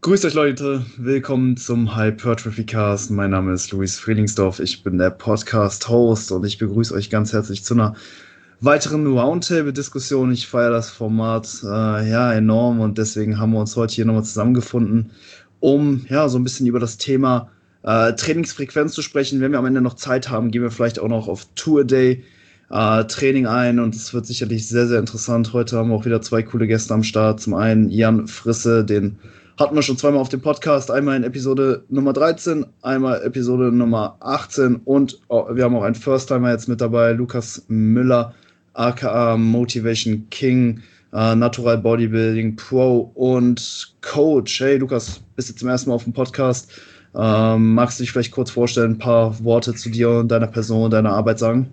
Grüßt euch Leute, willkommen zum Hypertrophy Cast. Mein Name ist Luis Frielingsdorf, ich bin der Podcast-Host und ich begrüße euch ganz herzlich zu einer weiteren Roundtable-Diskussion. Ich feiere das Format enorm und deswegen haben wir uns heute hier nochmal zusammengefunden, um so ein bisschen über das Thema Trainingsfrequenz zu sprechen. Wenn wir am Ende noch Zeit haben, gehen wir vielleicht auch noch auf Tour-Day Training ein und es wird sicherlich sehr, sehr interessant. Heute haben wir auch wieder zwei coole Gäste am Start. Zum einen Jan Frisse, den hatten wir schon zweimal auf dem Podcast. Einmal in Episode Nummer 13, einmal Episode Nummer 18 und wir haben auch einen First-Timer jetzt mit dabei, Lukas Müller, aka Motivation King, Natural Bodybuilding Pro und Coach. Hey Lukas, bist du zum ersten Mal auf dem Podcast? Magst du dich vielleicht kurz vorstellen, ein paar Worte zu dir und deiner Person und deiner Arbeit sagen?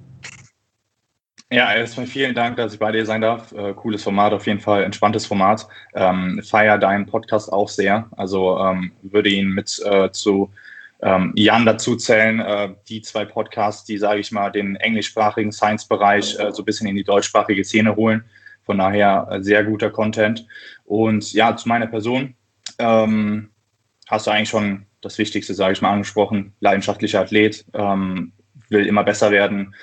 Ja, erstmal vielen Dank, dass ich bei dir sein darf. Cooles Format, auf jeden Fall, entspanntes Format. Feier deinen Podcast auch sehr. Also würde ihn mit zu Jan dazu zählen. Die zwei Podcasts, die, sage ich mal, den englischsprachigen Science-Bereich so ein bisschen in die deutschsprachige Szene holen. Von daher sehr guter Content. Und ja, zu meiner Person hast du eigentlich schon das Wichtigste, sage ich mal, angesprochen. Leidenschaftlicher Athlet, will immer besser werden,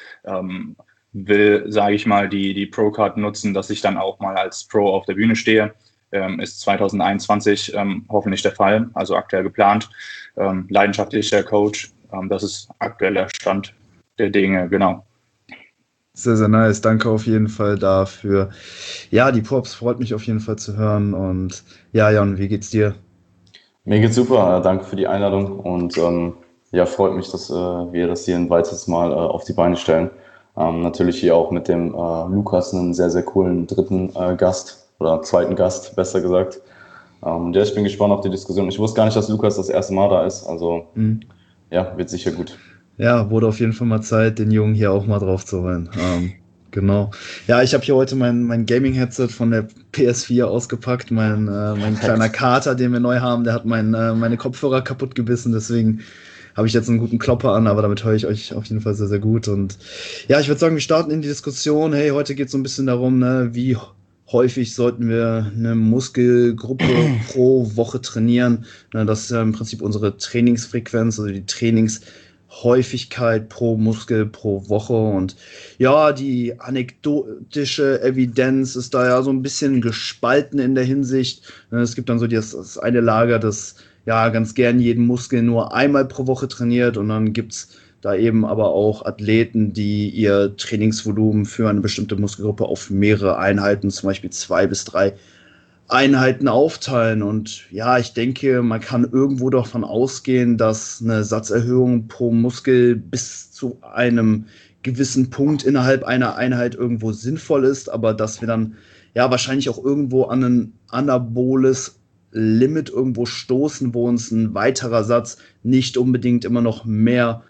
will, sage ich mal, die Pro-Card nutzen, dass ich dann auch mal als Pro auf der Bühne stehe. Ist 2021 hoffentlich der Fall, also aktuell geplant. Leidenschaftlicher Coach, das ist aktueller Stand der Dinge, genau. Sehr, sehr nice. Danke auf jeden Fall dafür. Ja, die Props freut mich auf jeden Fall zu hören. Und ja, Jan, wie geht's dir? Mir geht's super. Danke für die Einladung und freut mich, dass wir das hier ein weiteres Mal auf die Beine stellen. Natürlich hier auch mit dem Lukas, einen sehr, sehr coolen dritten Gast oder zweiten Gast, besser gesagt. Ich bin gespannt auf die Diskussion. Ich wusste gar nicht, dass Lukas das erste Mal da ist. Also wird sicher gut. Ja, wurde auf jeden Fall mal Zeit, den Jungen hier auch mal drauf zu holen. Genau. Ja, ich habe hier heute mein Gaming-Headset von der PS4 ausgepackt. Mein kleiner Kater, den wir neu haben, der hat meine Kopfhörer kaputt gebissen. Deswegen habe ich jetzt einen guten Klopper an, aber damit höre ich euch auf jeden Fall sehr, sehr gut. Und ja, ich würde sagen, wir starten in die Diskussion. Hey, heute geht es so ein bisschen darum, ne, wie häufig sollten wir eine Muskelgruppe pro Woche trainieren. Das ist ja im Prinzip unsere Trainingsfrequenz, also die Trainingshäufigkeit pro Muskel pro Woche. Und ja, die anekdotische Evidenz ist da ja so ein bisschen gespalten in der Hinsicht. Es gibt dann so das eine Lager, das ganz gern jeden Muskel nur einmal pro Woche trainiert und dann gibt's da eben aber auch Athleten, die ihr Trainingsvolumen für eine bestimmte Muskelgruppe auf mehrere Einheiten, zum Beispiel 2 bis 3 Einheiten aufteilen. Und ja, ich denke, man kann irgendwo davon ausgehen, dass eine Satzerhöhung pro Muskel bis zu einem gewissen Punkt innerhalb einer Einheit irgendwo sinnvoll ist, aber dass wir dann wahrscheinlich auch irgendwo an ein anaboles Limit irgendwo stoßen, wo uns ein weiterer Satz nicht unbedingt immer noch mehr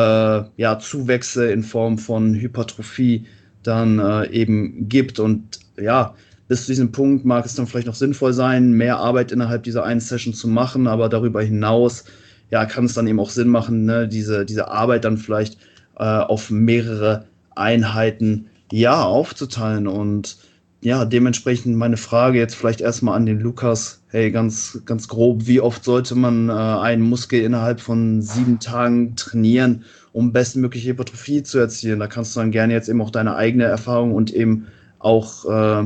Zuwächse in Form von Hypertrophie dann eben gibt. Und ja, bis zu diesem Punkt mag es dann vielleicht noch sinnvoll sein, mehr Arbeit innerhalb dieser einen Session zu machen, aber darüber hinaus kann es dann eben auch Sinn machen, ne, diese Arbeit dann vielleicht auf mehrere Einheiten aufzuteilen. Und ja, dementsprechend meine Frage jetzt vielleicht erstmal an den Lukas. Hey, ganz, ganz grob, wie oft sollte man einen Muskel innerhalb von 7 Tagen trainieren, um bestmögliche Hypertrophie zu erzielen? Da kannst du dann gerne jetzt eben auch deine eigene Erfahrung und eben auch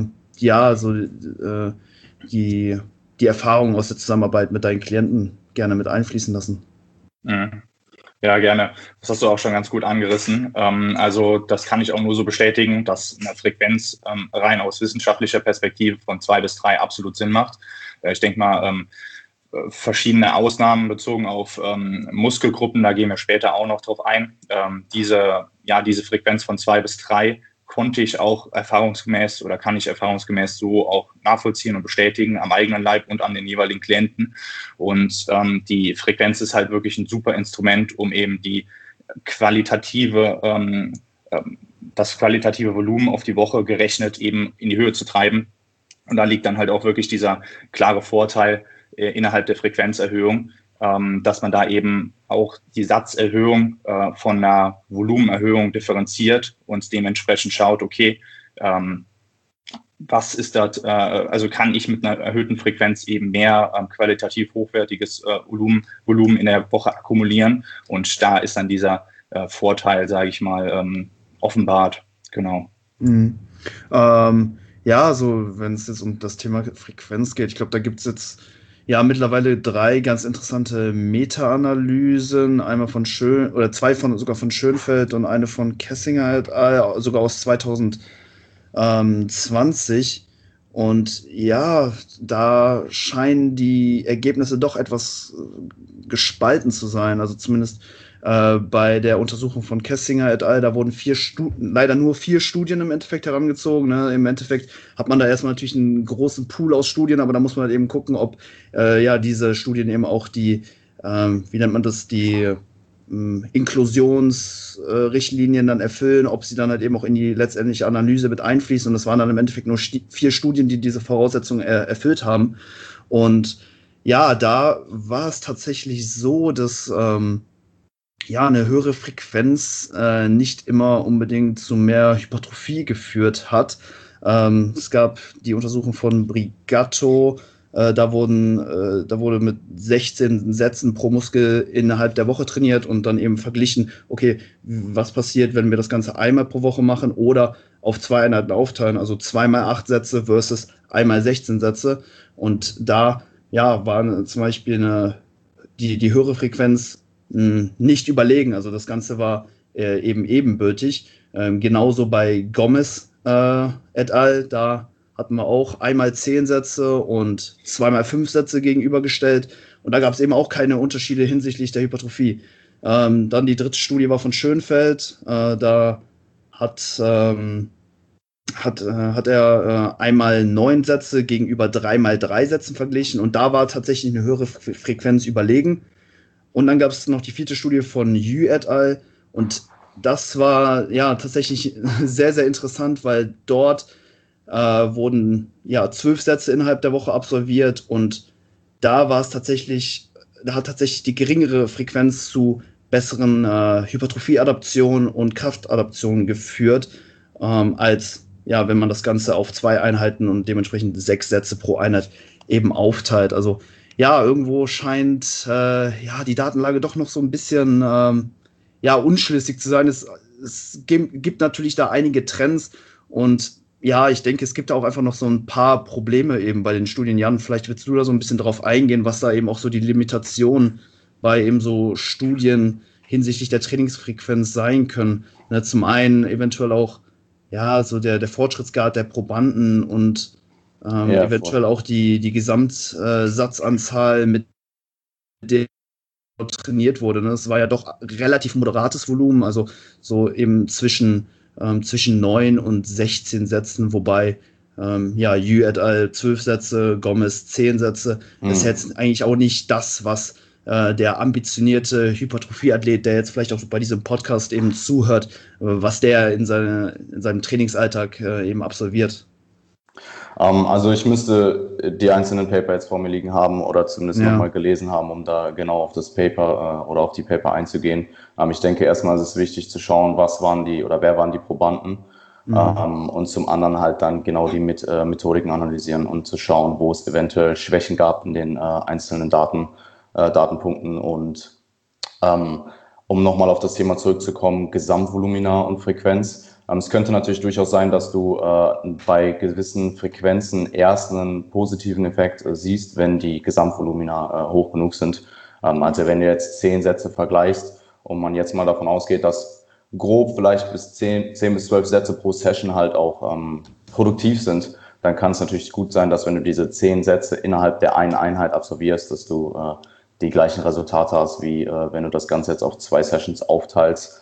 die Erfahrung aus der Zusammenarbeit mit deinen Klienten gerne mit einfließen lassen. Mhm. Ja, gerne. Das hast du auch schon ganz gut angerissen. Also das kann ich auch nur so bestätigen, dass eine Frequenz rein aus wissenschaftlicher Perspektive von 2 bis 3 absolut Sinn macht. Ich denke mal, verschiedene Ausnahmen bezogen auf Muskelgruppen, da gehen wir später auch noch drauf ein. Diese Frequenz von 2 bis 3 konnte ich auch erfahrungsgemäß oder kann ich erfahrungsgemäß so auch nachvollziehen und bestätigen am eigenen Leib und an den jeweiligen Klienten. Und die Frequenz ist halt wirklich ein super Instrument, um eben das qualitative Volumen auf die Woche gerechnet eben in die Höhe zu treiben. Und da liegt dann halt auch wirklich dieser klare Vorteil innerhalb der Frequenzerhöhung, dass man da eben auch die Satzerhöhung von einer Volumenerhöhung differenziert und dementsprechend schaut, okay, was ist das, also kann ich mit einer erhöhten Frequenz eben mehr qualitativ hochwertiges Volumen in der Woche akkumulieren, und da ist dann dieser Vorteil, sage ich mal, offenbart. Genau. Mhm. Ja, so wenn es jetzt um das Thema Frequenz geht, ich glaube, da gibt es jetzt ja mittlerweile 3 ganz interessante Meta-Analysen, einmal von oder 2 sogar von Schönfeld und eine von Kessinger et al., sogar aus 2020. Und ja, da scheinen die Ergebnisse doch etwas gespalten zu sein. Also zumindest bei der Untersuchung von Kessinger et al., da wurden leider nur 4 Studien im Endeffekt herangezogen. Ne? Im Endeffekt hat man da erstmal natürlich einen großen Pool aus Studien, aber da muss man halt eben gucken, ob ja diese Studien eben auch die, wie nennt man das, die Inklusionsrichtlinien dann erfüllen, ob sie dann halt eben auch in die letztendliche Analyse mit einfließen. Und das waren dann im Endeffekt nur 4 Studien, die diese Voraussetzungen erfüllt haben. Und ja, da war es tatsächlich so, dass ja, eine höhere Frequenz nicht immer unbedingt zu mehr Hypertrophie geführt hat. Es gab die Untersuchung von Brigatto, da wurde mit 16 Sätzen pro Muskel innerhalb der Woche trainiert und dann eben verglichen, okay, was passiert, wenn wir das Ganze einmal pro Woche machen oder auf 2 Einheiten aufteilen, also 2 mal 8 Sätze versus 1 mal 16 Sätze. Und da ja, war zum Beispiel die höhere Frequenz nicht überlegen. Also das Ganze war eben ebenbürtig. Genauso bei Gomez et al., da hatten wir auch 1 mal 10 Sätze und 2 mal 5 Sätze gegenübergestellt. Und da gab es eben auch keine Unterschiede hinsichtlich der Hypertrophie. Dann die 3. Studie war von Schönfeld. Da hat er 1 mal 9 Sätze gegenüber 3 mal 3 Sätzen verglichen. Und da war tatsächlich eine höhere Frequenz überlegen. Und dann gab es noch die 4. Studie von Yu et al. Und das war ja tatsächlich sehr, sehr interessant, weil dort wurden ja 12 Sätze innerhalb der Woche absolviert und da hat tatsächlich die geringere Frequenz zu besseren Hypertrophie-Adaptionen und Kraftadaptionen geführt, als ja, wenn man das Ganze auf 2 Einheiten und dementsprechend 6 Sätze pro Einheit eben aufteilt. Also ja, irgendwo scheint ja die Datenlage doch noch so ein bisschen ja, unschlüssig zu sein. Es gibt natürlich da einige Trends und ja, ich denke, es gibt auch einfach noch so ein paar Probleme eben bei den Studien. Jan, vielleicht willst du da so ein bisschen drauf eingehen, was da eben auch so die Limitationen bei eben so Studien hinsichtlich der Trainingsfrequenz sein können. Ne, zum einen eventuell auch ja, so der Fortschrittsgrad der Probanden und eventuell auch die Gesamtsatzanzahl, mit der trainiert wurde. Ne? Das war ja doch relativ moderates Volumen, also so eben zwischen 9 und 16 Sätzen, wobei ja, Yu et al. 12 Sätze, Gomez 10 Sätze. Das ist jetzt eigentlich auch nicht das, was der ambitionierte Hypertrophie-Athlet, der jetzt vielleicht auch bei diesem Podcast eben zuhört, was der in seinem Trainingsalltag eben absolviert. Also ich müsste die einzelnen Paper jetzt vor mir liegen haben oder zumindest nochmal gelesen haben, um da genau auf das Paper oder auf die Paper einzugehen. Ich denke, erstmal ist es wichtig zu schauen, wer waren die Probanden, und zum anderen halt dann genau die Methodiken analysieren und zu schauen, wo es eventuell Schwächen gab in den einzelnen Datenpunkten. Und um nochmal auf das Thema zurückzukommen, Gesamtvolumina und Frequenz. Es könnte natürlich durchaus sein, dass du bei gewissen Frequenzen erst einen positiven Effekt siehst, wenn die Gesamtvolumina hoch genug sind. Also wenn du jetzt 10 Sätze vergleichst und man jetzt mal davon ausgeht, dass grob vielleicht bis 10 bis 12 Sätze pro Session halt auch produktiv sind, dann kann es natürlich gut sein, dass wenn du diese 10 Sätze innerhalb der einen Einheit absolvierst, dass du die gleichen Resultate hast, wie wenn du das Ganze jetzt auf 2 Sessions aufteilst.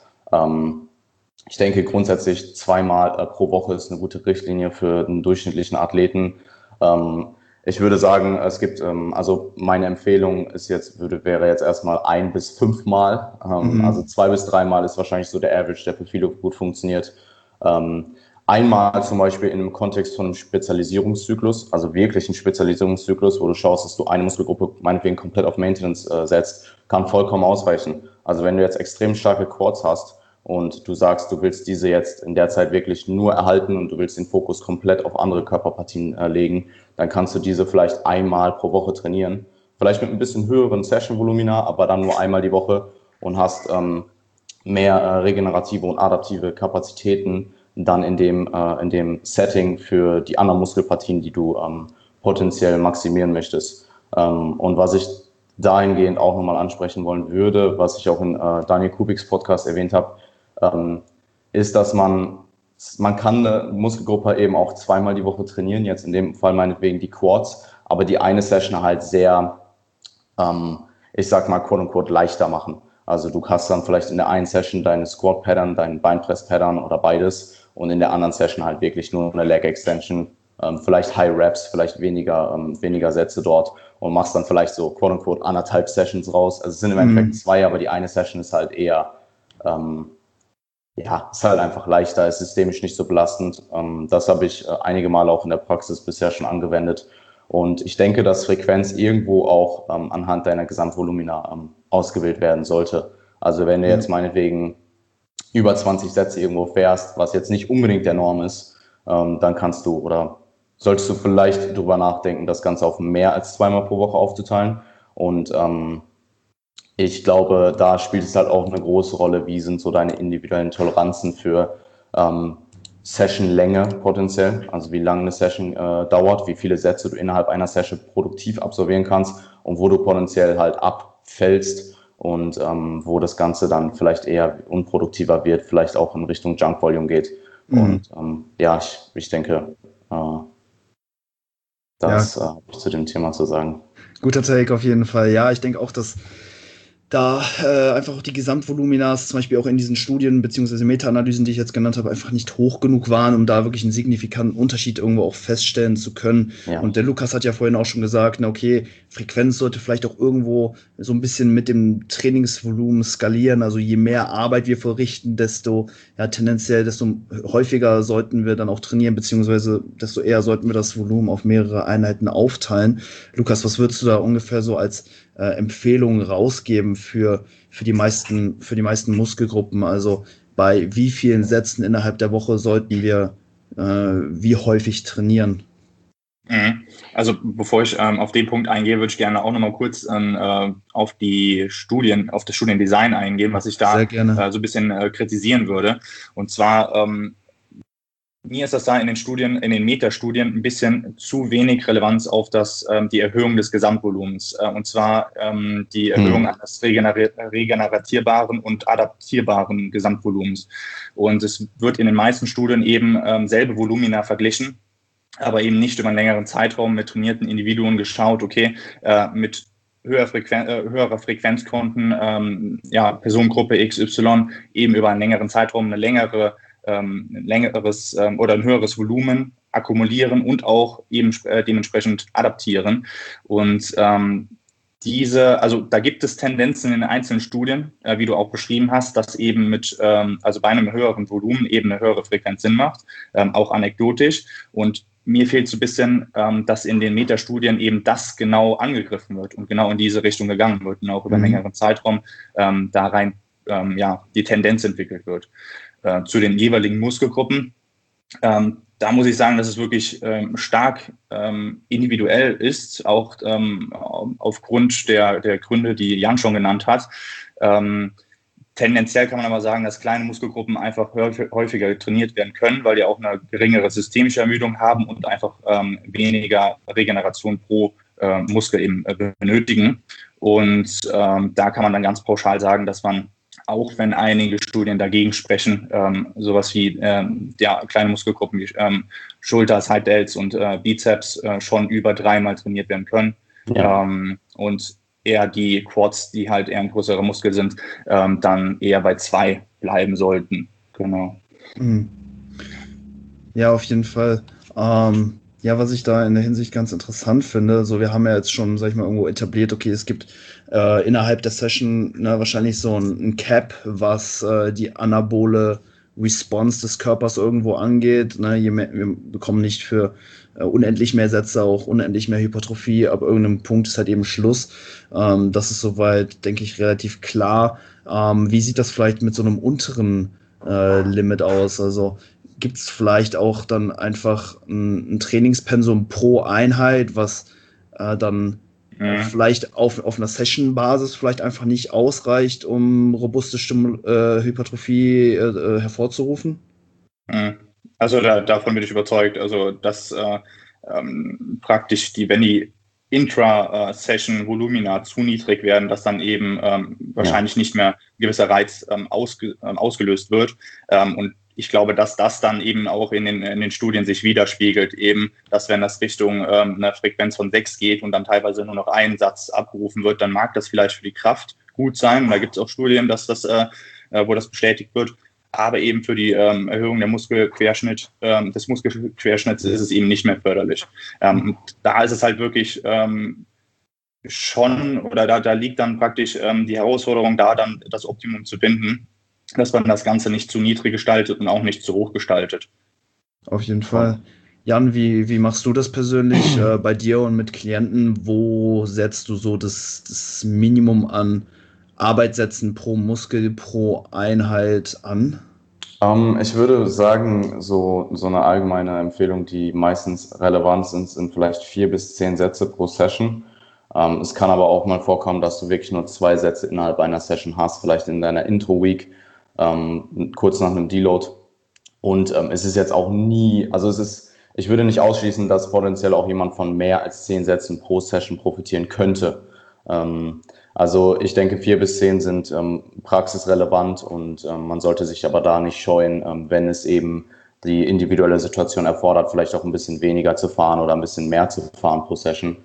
Ich denke grundsätzlich 2-mal pro Woche ist eine gute Richtlinie für einen durchschnittlichen Athleten. Ich würde sagen, es gibt, also meine Empfehlung wäre jetzt erstmal 1 bis 5 Mal. Also 2 bis 3 Mal ist wahrscheinlich so der Average, der für viele gut funktioniert. Einmal zum Beispiel in einem Kontext von einem Spezialisierungszyklus, also wirklich ein Spezialisierungszyklus, wo du schaust, dass du eine Muskelgruppe meinetwegen komplett auf Maintenance setzt, kann vollkommen ausreichen. Also wenn du jetzt extrem starke Quads hast und du sagst, du willst diese jetzt in der Zeit wirklich nur erhalten und du willst den Fokus komplett auf andere Körperpartien legen, dann kannst du diese vielleicht einmal pro Woche trainieren. Vielleicht mit ein bisschen höheren Session-Volumina, aber dann nur einmal die Woche und hast mehr regenerative und adaptive Kapazitäten dann in dem Setting für die anderen Muskelpartien, die du potenziell maximieren möchtest. Und was ich dahingehend auch nochmal ansprechen wollen würde, was ich auch in Daniel Kubiks Podcast erwähnt habe, ist, dass man kann eine Muskelgruppe eben auch zweimal die Woche trainieren, jetzt in dem Fall meinetwegen die Quads, aber die eine Session halt sehr, ich sag mal, quote unquote, leichter machen. Also du hast dann vielleicht in der einen Session deine Squat-Pattern, deinen Beinpress-Pattern oder beides und in der anderen Session halt wirklich nur eine Leg-Extension, vielleicht High Reps, vielleicht weniger Sätze dort und machst dann vielleicht so quote unquote 1,5 Sessions raus. Also es sind im Endeffekt 2, aber die eine Session ist halt eher, ist halt einfach leichter, ist systemisch nicht so belastend. Das habe ich einige Male auch in der Praxis bisher schon angewendet. Und ich denke, dass Frequenz irgendwo auch anhand deiner Gesamtvolumina ausgewählt werden sollte. Also wenn du jetzt meinetwegen über 20 Sätze irgendwo fährst, was jetzt nicht unbedingt der Norm ist, dann kannst du oder solltest du vielleicht drüber nachdenken, das Ganze auf mehr als 2-mal pro Woche aufzuteilen. Und ich glaube, da spielt es halt auch eine große Rolle, wie sind so deine individuellen Toleranzen für Sessionlänge potenziell, also wie lange eine Session dauert, wie viele Sätze du innerhalb einer Session produktiv absolvieren kannst und wo du potenziell halt abfällst und wo das Ganze dann vielleicht eher unproduktiver wird, vielleicht auch in Richtung Junk Volume geht. Und ich denke, das habe ich zu dem Thema zu sagen. Guter Take auf jeden Fall. Ja, ich denke auch, dass da einfach auch die Gesamtvoluminas, zum Beispiel auch in diesen Studien bzw. Meta-Analysen, die ich jetzt genannt habe, einfach nicht hoch genug waren, um da wirklich einen signifikanten Unterschied irgendwo auch feststellen zu können. Ja. Und der Lukas hat ja vorhin auch schon gesagt, na okay, Frequenz sollte vielleicht auch irgendwo so ein bisschen mit dem Trainingsvolumen skalieren. Also je mehr Arbeit wir verrichten, desto häufiger sollten wir dann auch trainieren, beziehungsweise desto eher sollten wir das Volumen auf mehrere Einheiten aufteilen. Lukas, was würdest du da ungefähr so als Empfehlungen rausgeben für die meisten Muskelgruppen? Also bei wie vielen Sätzen innerhalb der Woche sollten wir wie häufig trainieren? Also bevor ich auf den Punkt eingehe, würde ich gerne auch nochmal kurz auf das Studiendesign eingehen, was ich da so ein bisschen kritisieren würde. Und zwar mir ist das da in den Metastudien ein bisschen zu wenig Relevanz auf die Erhöhung des Gesamtvolumens. Und zwar die Erhöhung eines regeneratierbaren und adaptierbaren Gesamtvolumens. Und es wird in den meisten Studien eben selbe Volumina verglichen, aber eben nicht über einen längeren Zeitraum mit trainierten Individuen geschaut, okay, mit höherer Frequenzkonten, Personengruppe XY eben über einen längeren Zeitraum ein höheres Volumen akkumulieren und auch eben dementsprechend adaptieren. Und da gibt es Tendenzen in den einzelnen Studien, wie du auch beschrieben hast, dass eben bei einem höheren Volumen eben eine höhere Frequenz Sinn macht, auch anekdotisch. Und mir fehlt so ein bisschen, dass in den Metastudien eben das genau angegriffen wird und genau in diese Richtung gegangen wird und auch über einen längeren Zeitraum da rein die Tendenz entwickelt wird. Zu den jeweiligen Muskelgruppen. Da muss ich sagen, dass es wirklich stark individuell ist, auch aufgrund der Gründe, die Jan schon genannt hat. Tendenziell kann man aber sagen, dass kleine Muskelgruppen einfach häufiger trainiert werden können, weil die auch eine geringere systemische Ermüdung haben und einfach weniger Regeneration pro Muskel eben benötigen. Und da kann man dann ganz pauschal sagen, dass man, auch wenn einige Studien dagegen sprechen, sowas wie kleine Muskelgruppen wie Schulter, Side Delts und Bizeps schon über 3-mal trainiert werden können. Ja. Und eher die Quads, die halt eher ein größerer Muskel sind, dann eher bei 2 bleiben sollten. Genau. Ja, auf jeden Fall. Was ich da in der Hinsicht ganz interessant finde, so wir haben ja jetzt schon, sag ich mal, irgendwo etabliert, okay, es gibt innerhalb der Session wahrscheinlich so ein Cap, was die anabole Response des Körpers irgendwo angeht. Ne? Wir bekommen nicht für unendlich mehr Sätze, auch unendlich mehr Hypertrophie. Ab irgendeinem Punkt ist halt eben Schluss. Das ist soweit, denke ich, relativ klar. Wie sieht das vielleicht mit so einem unteren Limit aus? Also gibt es vielleicht auch dann einfach ein Trainingspensum pro Einheit, was dann vielleicht auf einer Session-Basis vielleicht einfach nicht ausreicht, um robuste Hypertrophie hervorzurufen? Also davon bin ich überzeugt. Also dass praktisch wenn die Intra-Session Volumina zu niedrig werden, dass dann eben wahrscheinlich nicht mehr ein gewisser Reiz ausgelöst wird. Und ich glaube, dass das dann eben auch in den Studien sich widerspiegelt, eben, dass wenn das Richtung einer Frequenz von 6 geht und dann teilweise nur noch ein Satz abgerufen wird, dann mag das vielleicht für die Kraft gut sein. Und da gibt es auch Studien, dass wo das bestätigt wird. Aber eben für die Erhöhung des Muskelquerschnitts ist es eben nicht mehr förderlich. Und da ist es halt wirklich da liegt dann praktisch die Herausforderung da, dann das Optimum zu finden, dass man das Ganze nicht zu niedrig gestaltet und auch nicht zu hoch gestaltet. Auf jeden Fall. Jan, wie machst du das persönlich bei dir und mit Klienten? Wo setzt du so das Minimum an Arbeitssätzen pro Muskel, pro Einheit an? Ich würde sagen, so eine allgemeine Empfehlung, die meistens relevant sind vielleicht 4 bis 10 Sätze pro Session. Es kann aber auch mal vorkommen, dass du wirklich nur 2 Sätze innerhalb einer Session hast, vielleicht in deiner Intro-Week, kurz nach einem Deload. Und es ist jetzt auch nie, ich würde nicht ausschließen, dass potenziell auch jemand von mehr als 10 Sätzen pro Session profitieren könnte. Also ich denke, 4 bis 10 sind praxisrelevant und man sollte sich aber da nicht scheuen, wenn es eben die individuelle Situation erfordert, vielleicht auch ein bisschen weniger zu fahren oder ein bisschen mehr zu fahren pro Session.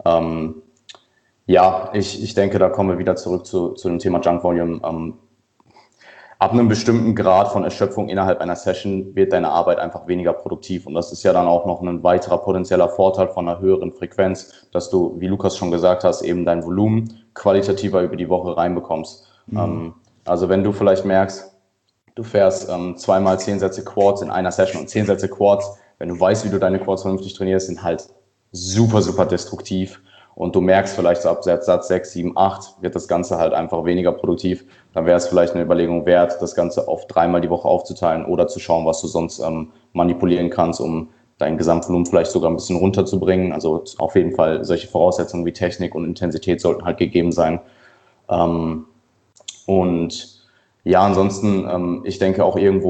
Ich denke, da kommen wir wieder zurück zu dem Thema Junk Volume. Ab einem bestimmten Grad von Erschöpfung innerhalb einer Session wird deine Arbeit einfach weniger produktiv. Und das ist ja dann auch noch ein weiterer potenzieller Vorteil von einer höheren Frequenz, dass du, wie Lukas schon gesagt hast, eben dein Volumen qualitativer über die Woche reinbekommst. Also wenn du vielleicht merkst, du fährst 2x 10 Sätze Quads in einer Session und 10 Sätze Quads, wenn du weißt, wie du deine Quads vernünftig trainierst, sind halt super, super destruktiv. Und du merkst vielleicht so ab Satz 6, 7, 8 wird das Ganze halt einfach weniger produktiv. Dann wäre es vielleicht eine Überlegung wert, das Ganze auf 3-mal die Woche aufzuteilen oder zu schauen, was du sonst manipulieren kannst, um dein Gesamtvolumen vielleicht sogar ein bisschen runterzubringen. Also auf jeden Fall solche Voraussetzungen wie Technik und Intensität sollten halt gegeben sein. Und ja, ansonsten, ich denke auch irgendwo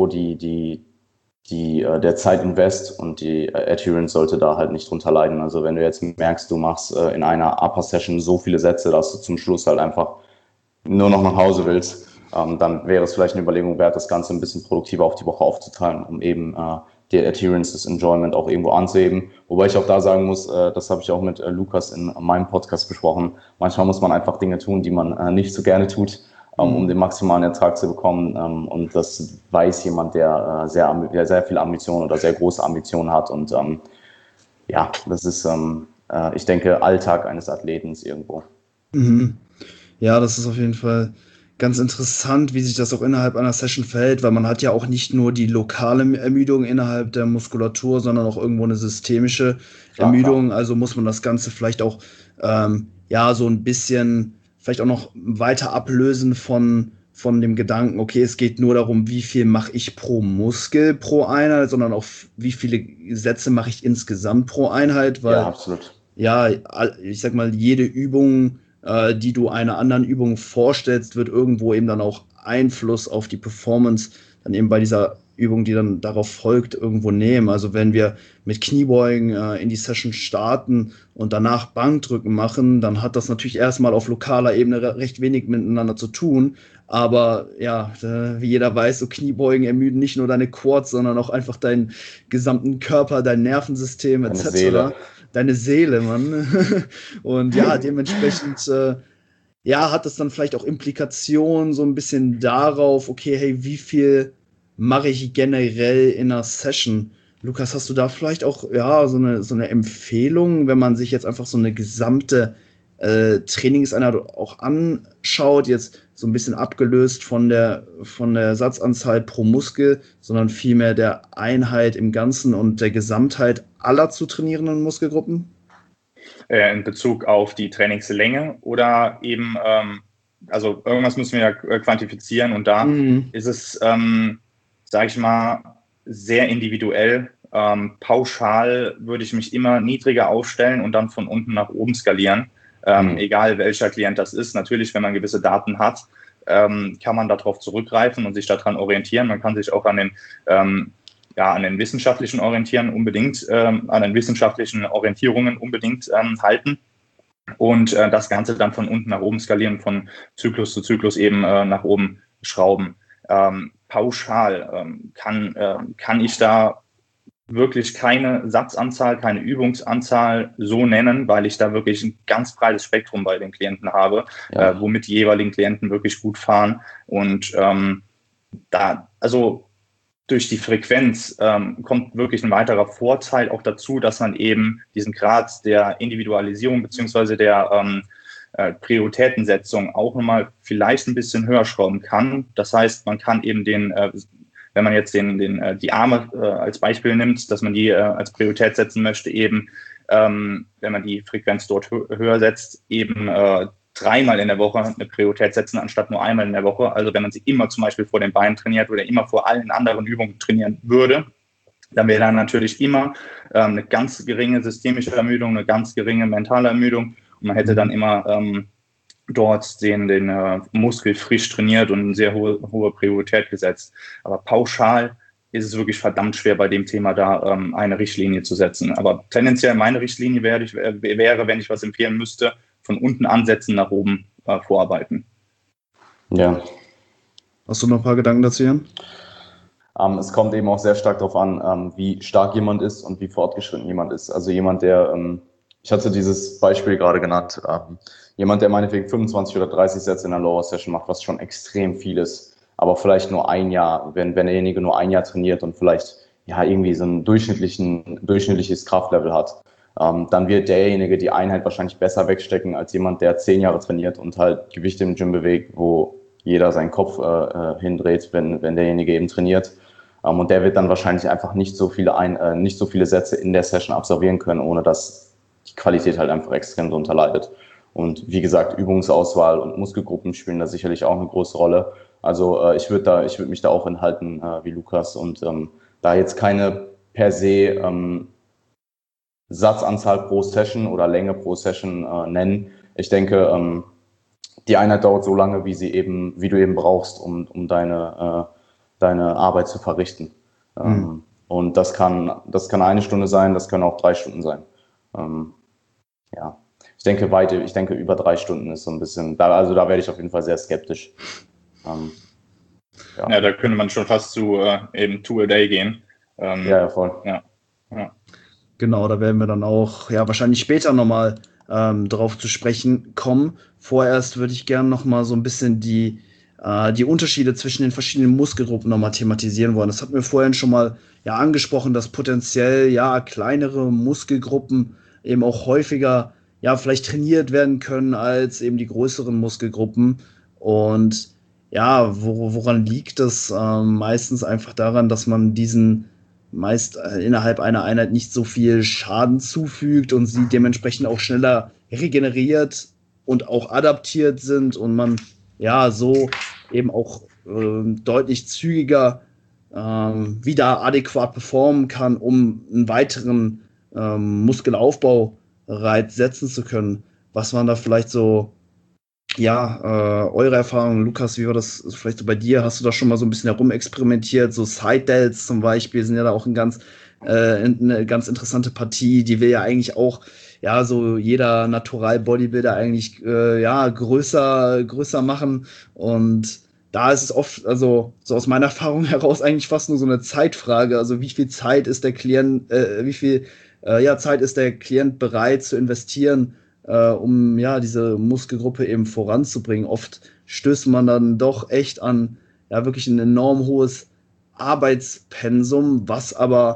der Zeitinvest und die Adherence sollte da halt nicht drunter leiden. Also wenn du jetzt merkst, du machst in einer Upper-Session so viele Sätze, dass du zum Schluss halt einfach nur noch nach Hause willst, dann wäre es vielleicht eine Überlegung wert, das Ganze ein bisschen produktiver auf die Woche aufzuteilen, um eben die Adherence, das Enjoyment auch irgendwo anzuheben. Wobei ich auch da sagen muss, das habe ich auch mit Lukas in meinem Podcast besprochen, manchmal muss man einfach Dinge tun, die man nicht so gerne tut, um den maximalen Ertrag zu bekommen. Und das weiß jemand, der sehr viel Ambition oder sehr große Ambitionen hat. Und das ist, ich denke, Alltag eines Athleten irgendwo. Ja, das ist auf jeden Fall ganz interessant, wie sich das auch innerhalb einer Session verhält, weil man hat ja auch nicht nur die lokale Ermüdung innerhalb der Muskulatur, sondern auch irgendwo eine systemische Ermüdung. Also muss man das Ganze vielleicht auch so ein bisschen vielleicht auch noch weiter ablösen von dem Gedanken, okay, es geht nur darum, wie viel mache ich pro Muskel pro Einheit, sondern auch wie viele Sätze mache ich insgesamt pro Einheit, weil absolut. Ja, ich sag mal, jede Übung, die du einer anderen Übung vorstellst, wird irgendwo eben dann auch Einfluss auf die Performance dann eben bei dieser Übung, die dann darauf folgt, irgendwo nehmen. Also wenn wir mit Kniebeugen in die Session starten und danach Bankdrücken machen, dann hat das natürlich erstmal auf lokaler Ebene recht wenig miteinander zu tun. Aber ja, wie jeder weiß, so Kniebeugen ermüden nicht nur deine Quads, sondern auch einfach deinen gesamten Körper, dein Nervensystem etc. Deine Seele, Mann. Und ja, dementsprechend hat das dann vielleicht auch Implikationen so ein bisschen darauf, okay, hey, wie viel mache ich generell in einer Session? Lukas, hast du da vielleicht auch so eine Empfehlung, wenn man sich jetzt einfach so eine gesamte Trainingseinheit auch anschaut, jetzt so ein bisschen abgelöst von der Satzanzahl pro Muskel, sondern vielmehr der Einheit im Ganzen und der Gesamtheit aller zu trainierenden Muskelgruppen? In Bezug auf die Trainingslänge oder eben, also irgendwas müssen wir ja quantifizieren und da ist es, sage ich mal, sehr individuell. Pauschal würde ich mich immer niedriger aufstellen und dann von unten nach oben skalieren. Egal welcher Klient das ist. Natürlich, wenn man gewisse Daten hat, kann man darauf zurückgreifen und sich daran orientieren. Man kann sich auch an den wissenschaftlichen Orientieren unbedingt, an den wissenschaftlichen Orientierungen unbedingt halten und das Ganze dann von unten nach oben skalieren, von Zyklus zu Zyklus eben nach oben schrauben. Pauschal kann ich da wirklich keine Satzanzahl, keine Übungsanzahl so nennen, weil ich da wirklich ein ganz breites Spektrum bei den Klienten habe, womit die jeweiligen Klienten wirklich gut fahren. Und durch die Frequenz kommt wirklich ein weiterer Vorteil auch dazu, dass man eben diesen Grad der Individualisierung beziehungsweise der Prioritätensetzung auch nochmal vielleicht ein bisschen höher schrauben kann. Das heißt, man kann eben wenn man jetzt die Arme als Beispiel nimmt, dass man die als Priorität setzen möchte, eben, wenn man die Frequenz dort höher setzt, eben 3-mal in der Woche eine Priorität setzen, anstatt nur einmal in der Woche. Also wenn man sie immer zum Beispiel vor den Beinen trainiert oder immer vor allen anderen Übungen trainieren würde, dann wäre dann natürlich immer eine ganz geringe systemische Ermüdung, eine ganz geringe mentale Ermüdung und man hätte dann immer dort den Muskel frisch trainiert und eine sehr hohe Priorität gesetzt. Aber pauschal ist es wirklich verdammt schwer, bei dem Thema da eine Richtlinie zu setzen. Aber tendenziell meine Richtlinie wäre, wenn ich was empfehlen müsste, von unten ansetzen, nach oben vorarbeiten. Ja. Hast du noch ein paar Gedanken dazu, Jan? Es kommt eben auch sehr stark darauf an, wie stark jemand ist und wie fortgeschritten jemand ist. Also jemand, der, ich hatte dieses Beispiel gerade genannt, jemand, der meinetwegen 25 oder 30 Sätze in einer Lower Session macht, was schon extrem viel ist, aber vielleicht nur ein Jahr, wenn derjenige nur ein Jahr trainiert und vielleicht irgendwie so ein durchschnittliches Kraftlevel hat, dann wird derjenige die Einheit wahrscheinlich besser wegstecken als jemand, der 10 Jahre trainiert und halt Gewichte im Gym bewegt, wo jeder seinen Kopf hindreht, wenn derjenige eben trainiert. Und der wird dann wahrscheinlich einfach nicht so viele Sätze in der Session absolvieren können, ohne dass die Qualität halt einfach extrem darunter leidet. Und wie gesagt, Übungsauswahl und Muskelgruppen spielen da sicherlich auch eine große Rolle. Also ich würde mich da auch enthalten wie Lukas und da jetzt keine per se Satzanzahl pro Session oder Länge pro Session nennen. Ich denke, die Einheit dauert so lange, wie du eben brauchst, um deine Arbeit zu verrichten. Und das kann 1 Stunde sein, das können auch 3 Stunden sein. Ich denke über 3 Stunden ist so ein bisschen, da werde ich auf jeden Fall sehr skeptisch. Da könnte man schon fast zu eben 2 a day gehen. Voll. Ja. Genau, da werden wir dann auch wahrscheinlich später nochmal drauf zu sprechen kommen. Vorerst würde ich gerne nochmal so ein bisschen die Unterschiede zwischen den verschiedenen Muskelgruppen nochmal thematisieren wollen. Das hatten wir vorhin schon mal angesprochen, dass potenziell kleinere Muskelgruppen eben auch häufiger vielleicht trainiert werden können als eben die größeren Muskelgruppen. Und woran liegt das? Meistens einfach daran, dass man diesen meist innerhalb einer Einheit nicht so viel Schaden zufügt und sie dementsprechend auch schneller regeneriert und auch adaptiert sind und man so eben auch deutlich zügiger wieder adäquat performen kann, um einen weiteren Muskelaufbaureiz setzen zu können. Was waren da vielleicht so eure Erfahrungen? Lukas, wie war das vielleicht so bei dir? Hast du da schon mal so ein bisschen herumexperimentiert? So Side-Delts zum Beispiel sind ja da auch eine ganz interessante Partie, die will ja eigentlich auch so jeder Natural-Bodybuilder eigentlich größer machen. Und da ist es oft, also so aus meiner Erfahrung heraus, eigentlich fast nur so eine Zeitfrage. Also wie viel Zeit ist der Klient, Zeit ist der Klient bereit zu investieren, um diese Muskelgruppe eben voranzubringen. Oft stößt man dann doch echt an wirklich ein enorm hohes Arbeitspensum, was aber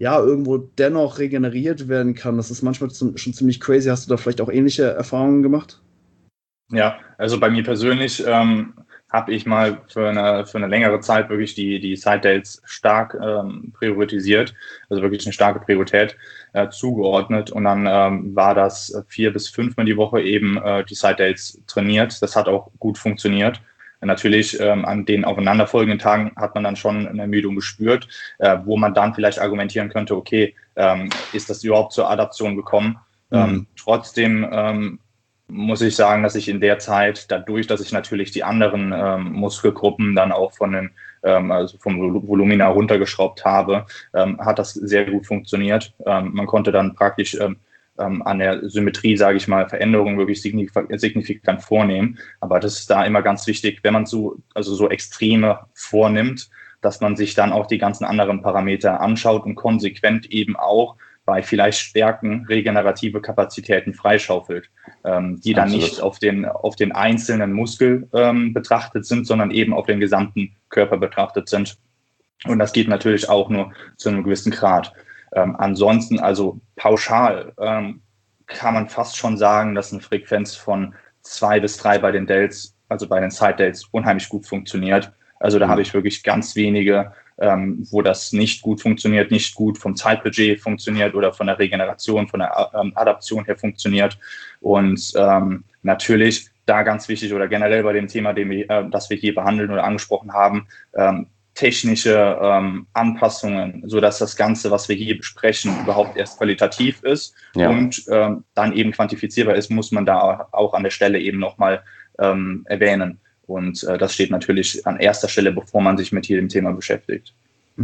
ja, irgendwo dennoch regeneriert werden kann. Das ist manchmal schon ziemlich crazy. Hast du da vielleicht auch ähnliche Erfahrungen gemacht? Ja, also bei mir persönlich habe ich mal für eine längere Zeit wirklich die Side Dates stark priorisiert, also wirklich eine starke Priorität zugeordnet. Und dann war das 4 bis 5 Mal die Woche eben die Side Dates trainiert. Das hat auch gut funktioniert. Natürlich an den aufeinanderfolgenden Tagen hat man dann schon eine Ermüdung gespürt, wo man dann vielleicht argumentieren könnte, okay, ist das überhaupt zur Adaption gekommen? Trotzdem muss ich sagen, dass ich in der Zeit, dadurch, dass ich natürlich die anderen Muskelgruppen dann auch also vom Volumina runtergeschraubt habe, hat das sehr gut funktioniert. Man konnte dann praktisch an der Symmetrie, sage ich mal, Veränderungen wirklich signifikant vornehmen. Aber das ist da immer ganz wichtig, wenn man so Extreme vornimmt, dass man sich dann auch die ganzen anderen Parameter anschaut und konsequent eben auch bei vielleicht Stärken regenerative Kapazitäten freischaufelt, die dann nicht auf den einzelnen Muskel betrachtet sind, sondern eben auf den gesamten Körper betrachtet sind. Und das geht natürlich auch nur zu einem gewissen Grad. Ansonsten, also pauschal, kann man fast schon sagen, dass eine Frequenz von 2 bis 3 bei den Delts, also bei den Side Delts, unheimlich gut funktioniert. Also da habe ich wirklich ganz wenige, wo das nicht gut funktioniert, nicht gut vom Zeitbudget funktioniert oder von der Regeneration, von der Adaption her funktioniert. Und natürlich da ganz wichtig oder generell bei dem Thema, das wir hier behandeln oder angesprochen haben, technische Anpassungen, sodass das Ganze, was wir hier besprechen, überhaupt erst qualitativ ist und dann eben quantifizierbar ist, muss man da auch an der Stelle eben nochmal erwähnen. Und das steht natürlich an erster Stelle, bevor man sich mit jedem Thema beschäftigt.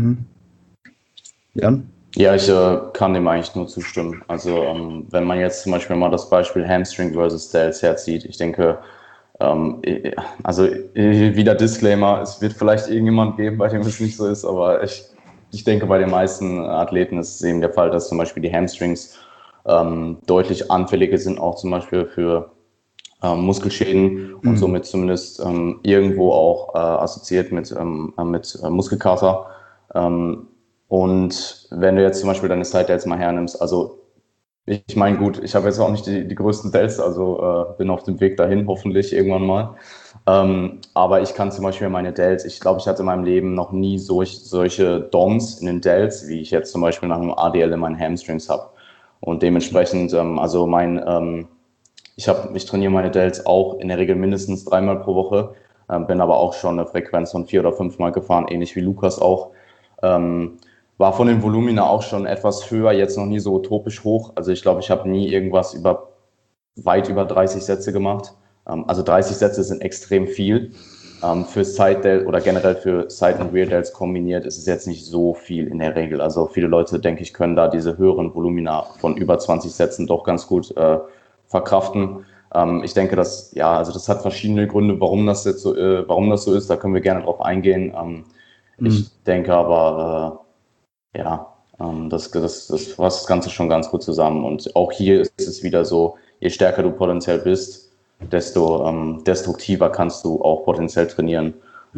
Jan? Ja, ich kann dem eigentlich nur zustimmen. Also wenn man jetzt zum Beispiel mal das Beispiel Hamstring versus Delts herzieht, ich denke, also wieder Disclaimer, es wird vielleicht irgendjemand geben, bei dem es nicht so ist, aber ich denke, bei den meisten Athleten ist es eben der Fall, dass zum Beispiel die Hamstrings deutlich anfälliger sind, auch zum Beispiel für Muskelschäden und somit zumindest irgendwo auch assoziiert mit Muskelkater. Und wenn du jetzt zum Beispiel deine Side Delts mal hernimmst, also ich meine, gut, ich habe jetzt auch nicht die größten Delts, also bin auf dem Weg dahin, hoffentlich irgendwann mal. Aber ich kann zum Beispiel meine Delts, ich glaube, ich hatte in meinem Leben noch nie solche DOMs in den Delts, wie ich jetzt zum Beispiel nach einem ADL in meinen Hamstrings habe. Und dementsprechend, ich trainiere meine Delts auch in der Regel mindestens 3 Mal pro Woche, bin aber auch schon eine Frequenz von 4 oder 5 Mal gefahren, ähnlich wie Lukas auch. War von den Volumina auch schon etwas höher, jetzt noch nie so utopisch hoch. Also ich glaube, ich habe nie irgendwas weit über 30 Sätze gemacht. Also 30 Sätze sind extrem viel. Für Side Delt oder generell für Side und Rear Delts kombiniert ist es jetzt nicht so viel in der Regel. Also viele Leute, denke ich, können da diese höheren Volumina von über 20 Sätzen doch ganz gut verkraften. Ich denke, das hat verschiedene Gründe, warum das so ist. Da können wir gerne drauf eingehen. Ich denke aber, das fasst das Ganze schon ganz gut zusammen. Und auch hier ist es wieder so, je stärker du potenziell bist, desto destruktiver kannst du auch potenziell trainieren.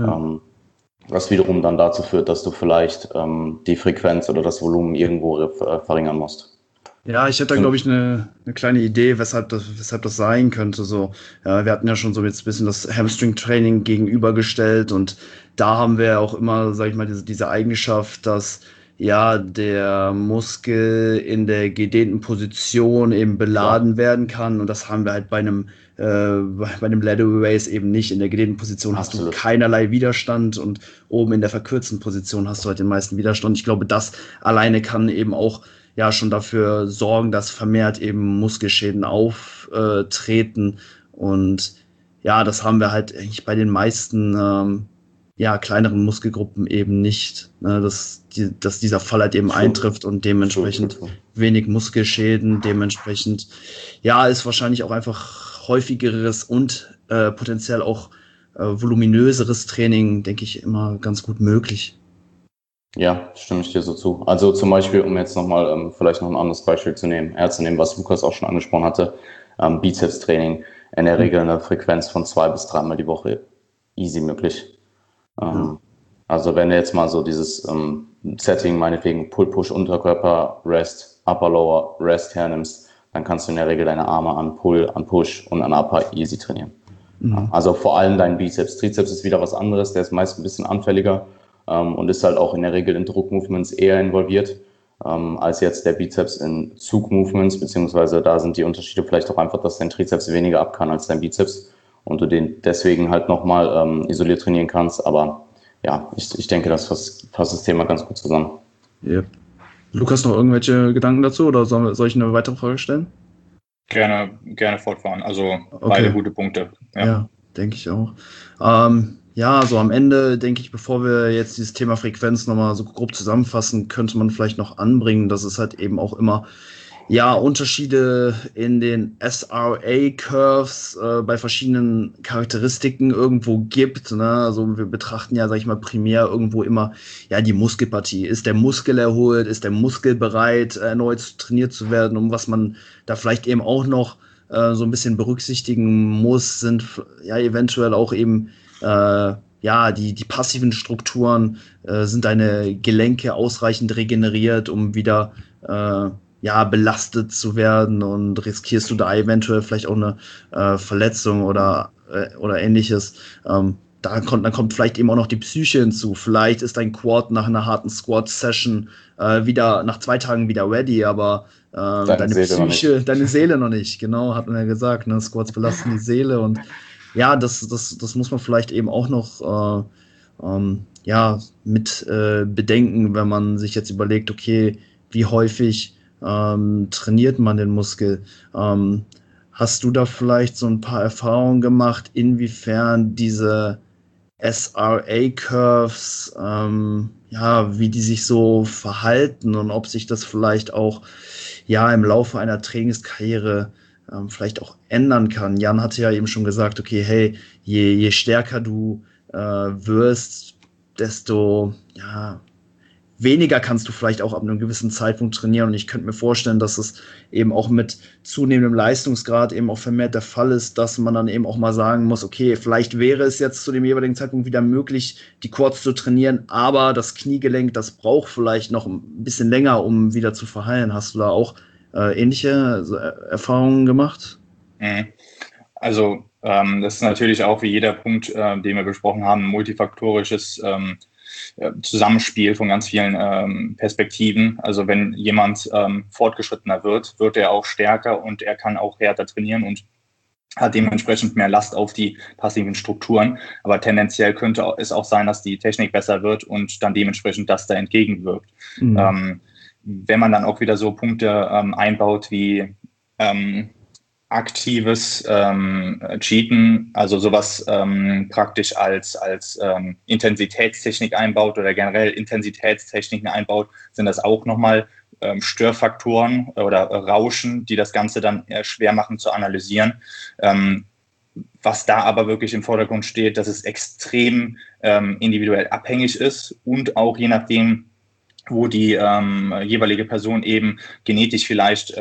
Was wiederum dann dazu führt, dass du vielleicht die Frequenz oder das Volumen irgendwo verringern musst. Ja, ich hätte da, glaube ich, eine kleine Idee, weshalb das sein könnte. So, ja, wir hatten ja schon so jetzt ein bisschen das Hamstring-Training gegenübergestellt und da haben wir auch immer, sag ich mal, diese Eigenschaft, dass ja der Muskel in der gedehnten Position eben beladen werden kann und das haben wir halt bei einem Lateral Raise eben nicht. In der gedehnten Position hast du keinerlei Widerstand und oben in der verkürzten Position hast du halt den meisten Widerstand. Ich glaube, das alleine kann eben auch ja schon dafür sorgen, dass vermehrt eben Muskelschäden auftreten. Und ja, das haben wir halt eigentlich bei den meisten kleineren Muskelgruppen eben nicht. Ne? Dass dieser Fall halt eben eintrifft und dementsprechend wenig Muskelschäden, dementsprechend ja, ist wahrscheinlich auch einfach häufigeres und potenziell auch voluminöseres Training, denke ich, immer ganz gut möglich. Ja, stimme ich dir so zu. Also zum Beispiel, um jetzt nochmal vielleicht noch ein anderes Beispiel herzunehmen, was Lukas auch schon angesprochen hatte, Bizeps-Training, in der Regel eine Frequenz von 2 bis 3 Mal die Woche easy möglich. Also wenn du jetzt mal so dieses Setting, meinetwegen Pull-Push, Unterkörper, Rest, Upper-Lower, Rest hernimmst, dann kannst du in der Regel deine Arme an Pull, an Push und an Upper easy trainieren. Ja, also vor allem dein Bizeps. Trizeps ist wieder was anderes, der ist meist ein bisschen anfälliger und ist halt auch in der Regel in Druckmovements eher involviert als jetzt der Bizeps in Zugmovements, beziehungsweise da sind die Unterschiede vielleicht auch einfach, dass dein Trizeps weniger ab kann als dein Bizeps und du den deswegen halt nochmal isoliert trainieren kannst. Aber ja, ich denke, das fasst das Thema ganz gut zusammen. Yeah. Lukas, noch irgendwelche Gedanken dazu oder soll ich eine weitere Frage stellen? Gerne fortfahren. Also beide gute Punkte. Ja, denke ich auch. Ja, so am Ende denke ich, bevor wir jetzt dieses Thema Frequenz nochmal so grob zusammenfassen, könnte man vielleicht noch anbringen, dass es halt eben auch immer Unterschiede in den SRA-Curves bei verschiedenen Charakteristiken irgendwo gibt. Ne? Also wir betrachten ja, sag ich mal, primär irgendwo immer die Muskelpartie. Ist der Muskel erholt? Ist der Muskel bereit, erneut trainiert zu werden? Um was man da vielleicht eben auch noch so ein bisschen berücksichtigen muss, sind eventuell auch eben die passiven Strukturen, sind deine Gelenke ausreichend regeneriert, um wieder belastet zu werden, und riskierst du da eventuell vielleicht auch eine Verletzung oder ähnliches. Dann kommt vielleicht eben auch noch die Psyche hinzu. Vielleicht ist dein Quad nach einer harten Squat-Session wieder nach 2 Tagen wieder ready, aber deine Psyche, deine Seele noch nicht. Genau, hat man ja gesagt. Ne? Squats belasten die Seele, und das muss man vielleicht eben auch noch mit bedenken, wenn man sich jetzt überlegt, okay, wie häufig trainiert man den Muskel? Hast du da vielleicht so ein paar Erfahrungen gemacht, inwiefern diese SRA-Curves, wie die sich so verhalten und ob sich das vielleicht auch im Laufe einer Trainingskarriere vielleicht auch ändern kann? Jan hatte ja eben schon gesagt, okay, hey, je stärker du wirst, desto weniger kannst du vielleicht auch ab einem gewissen Zeitpunkt trainieren, und ich könnte mir vorstellen, dass es eben auch mit zunehmendem Leistungsgrad eben auch vermehrt der Fall ist, dass man dann eben auch mal sagen muss, okay, vielleicht wäre es jetzt zu dem jeweiligen Zeitpunkt wieder möglich, die Quads zu trainieren, aber das Kniegelenk, das braucht vielleicht noch ein bisschen länger, um wieder zu verheilen. Hast du da auch ähnliche Erfahrungen gemacht? Also das ist natürlich auch wie jeder Punkt, den wir besprochen haben, ein multifaktorisches Zusammenspiel von ganz vielen Perspektiven. Also wenn jemand fortgeschrittener wird er auch stärker und er kann auch härter trainieren und hat dementsprechend mehr Last auf die passiven Strukturen. Aber tendenziell könnte es auch sein, dass die Technik besser wird und dann dementsprechend das da entgegenwirkt. Wenn man dann auch wieder so Punkte einbaut wie aktives Cheaten, also sowas praktisch als Intensitätstechnik einbaut oder generell Intensitätstechniken einbaut, sind das auch nochmal Störfaktoren oder Rauschen, die das Ganze dann eher schwer machen zu analysieren. Was da aber wirklich im Vordergrund steht, dass es extrem individuell abhängig ist und auch je nachdem, wo die jeweilige Person eben genetisch vielleicht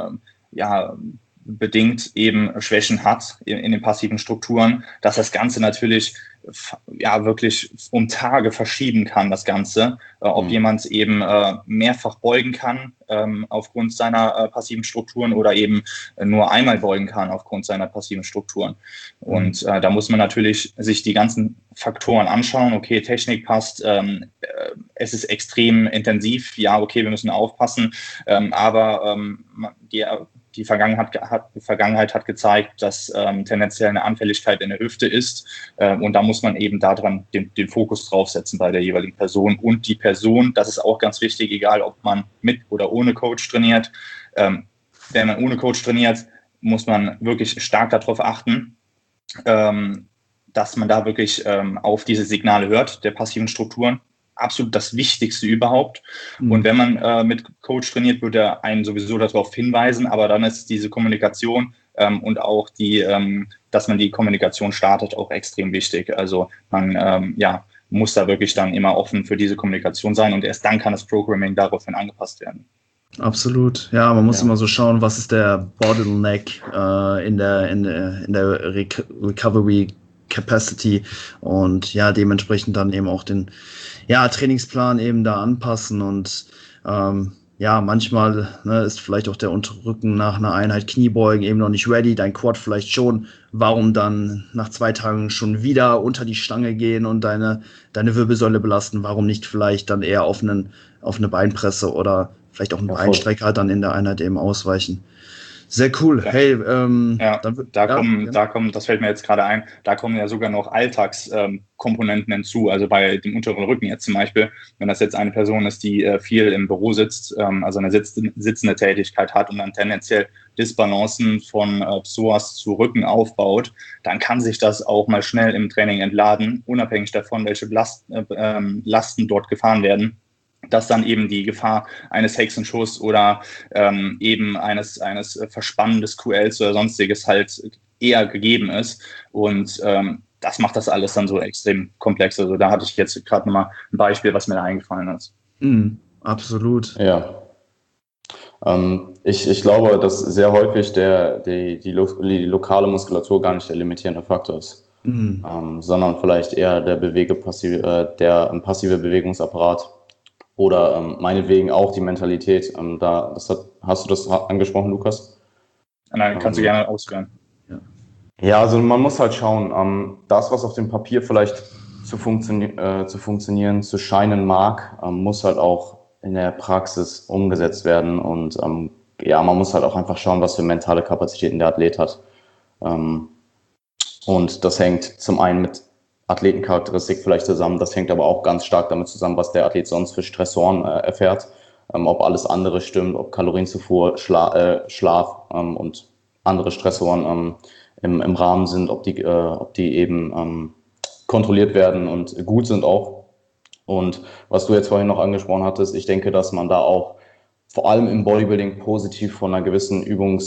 bedingt eben Schwächen hat in den passiven Strukturen, dass das Ganze natürlich wirklich um Tage verschieben kann, das Ganze. Ob jemand eben mehrfach beugen kann aufgrund seiner passiven Strukturen oder eben nur einmal beugen kann aufgrund seiner passiven Strukturen. Und da muss man natürlich sich die ganzen Faktoren anschauen. Okay, Technik passt, es ist extrem intensiv. Ja, okay, wir müssen aufpassen. Aber die Vergangenheit hat gezeigt, dass tendenziell eine Anfälligkeit in der Hüfte ist. Und da muss man eben daran den Fokus draufsetzen bei der jeweiligen Person. Und die Person, das ist auch ganz wichtig, egal ob man mit oder ohne Coach trainiert. Wenn man ohne Coach trainiert, muss man wirklich stark darauf achten, dass man da wirklich auf diese Signale hört, der passiven Strukturen. Absolut das Wichtigste überhaupt. Und wenn man mit Coach trainiert, wird er einen sowieso darauf hinweisen, aber dann ist diese Kommunikation und auch dass man die Kommunikation startet, auch extrem wichtig. Also man muss da wirklich dann immer offen für diese Kommunikation sein, und erst dann kann das Programming daraufhin angepasst werden. Absolut. Ja, man muss immer so schauen, was ist der Bottleneck in der Recovery Capacity und ja, dementsprechend dann eben auch den Trainingsplan eben da anpassen und manchmal ist vielleicht auch der Unterrücken nach einer Einheit Kniebeugen eben noch nicht ready, dein Quad vielleicht schon. Warum dann nach 2 Tagen schon wieder unter die Stange gehen und deine Wirbelsäule belasten? Warum nicht vielleicht dann eher auf eine Beinpresse oder vielleicht auch einen Beinstrecker dann in der Einheit eben ausweichen? Sehr cool. Ja. Hey, das fällt mir jetzt gerade ein, da kommen ja sogar noch Alltagskomponenten hinzu. Also bei dem unteren Rücken jetzt zum Beispiel, wenn das jetzt eine Person ist, die viel im Büro sitzt, also eine sitzende Tätigkeit hat und dann tendenziell Disbalancen von Psoas zu Rücken aufbaut, dann kann sich das auch mal schnell im Training entladen, unabhängig davon, welche Lasten dort gefahren werden, dass dann eben die Gefahr eines Hexenschuss oder eben eines Verspannen des QLs oder sonstiges halt eher gegeben ist. Und das macht das alles dann so extrem komplex. Also da hatte ich jetzt gerade nochmal ein Beispiel, was mir da eingefallen ist. Absolut. Ja. Ich glaube, dass sehr häufig die lokale Muskulatur gar nicht der limitierende Faktor ist, sondern vielleicht eher der passive Bewegungsapparat. Oder meinetwegen auch die Mentalität. Hast du das angesprochen, Lukas? Nein, kannst du gerne ausführen. Ja, also man muss halt schauen, das, was auf dem Papier vielleicht zu funktionieren, zu scheinen mag, muss halt auch in der Praxis umgesetzt werden. Und man muss halt auch einfach schauen, was für mentale Kapazitäten der Athlet hat. Und das hängt zum einen mit Athletencharakteristik vielleicht zusammen. Das hängt aber auch ganz stark damit zusammen, was der Athlet sonst für Stressoren erfährt. Ob alles andere stimmt, ob Kalorienzufuhr, Schlaf und andere Stressoren im Rahmen sind, ob die eben kontrolliert werden und gut sind auch. Und was du jetzt vorhin noch angesprochen hattest, ich denke, dass man da auch vor allem im Bodybuilding positiv von einer gewissen